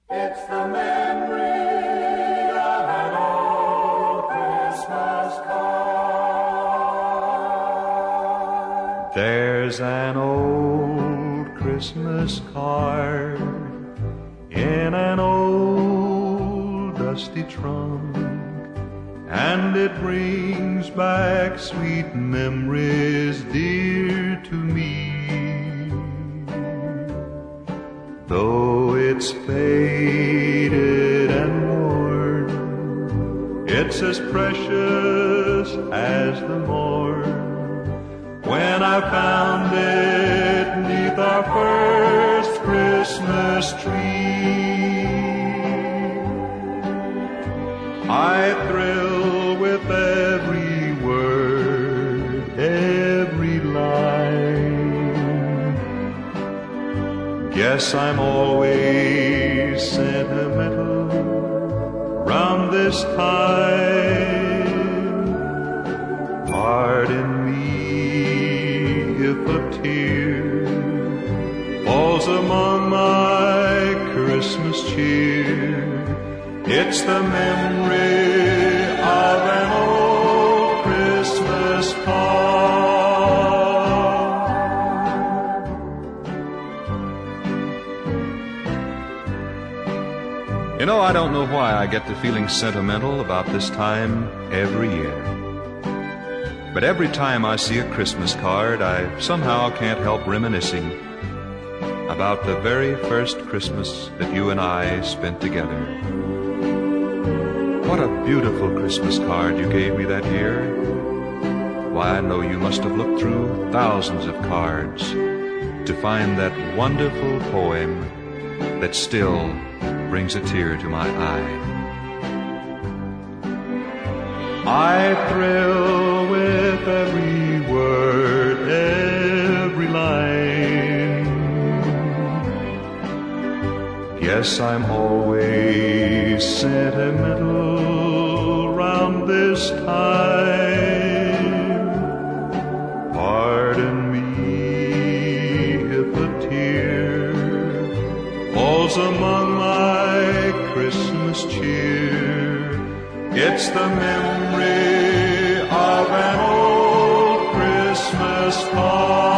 It's the memory of an old Christmas card. There's an old Christmas card in an old dusty trunk, and it brings back sweet memories dear to me. Though it's faded and worn, it's as precious as the morn when I found it 'neath our first Christmas tree. I thrill with every word, every line. Guess I'm always sentimental round this time. Pardon me if a tear falls among my Christmas cheer. It's the memory of an old Christmas card. You know, I don't know why I get to feeling sentimental about this time every year. But every time I see a Christmas card, I somehow can't help reminiscing about the very first Christmas that you and I spent together. What a beautiful Christmas card you gave me that year. Why, I know you must have looked through thousands of cards to find that wonderful poem that still brings a tear to my eye. I thrill with every word, every line. Yes, I'm always sentimental round this time. Pardon me if a tear falls among my Christmas cheer. It's the memory of an old Christmas card.